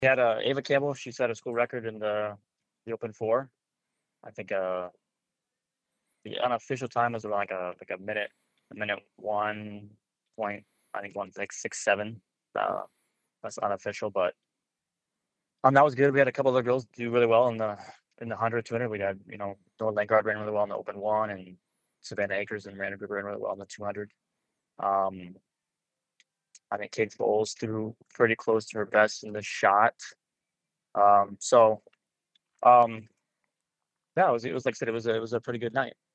We had Ava Campbell. She set a school record in the open four. I think the unofficial time was around like a minute 1 point. I think 1:06.7. Uh, that's unofficial, but that was good. We had a couple other girls do really well in the 100, 200. We had Noah Langard ran really well in the open one, and Savannah Akers and Miranda Gruber ran really well in the 200. Um, I think Kate Bowles threw pretty close to her best in the shot. So um, yeah, it was like I said, it was a pretty good night.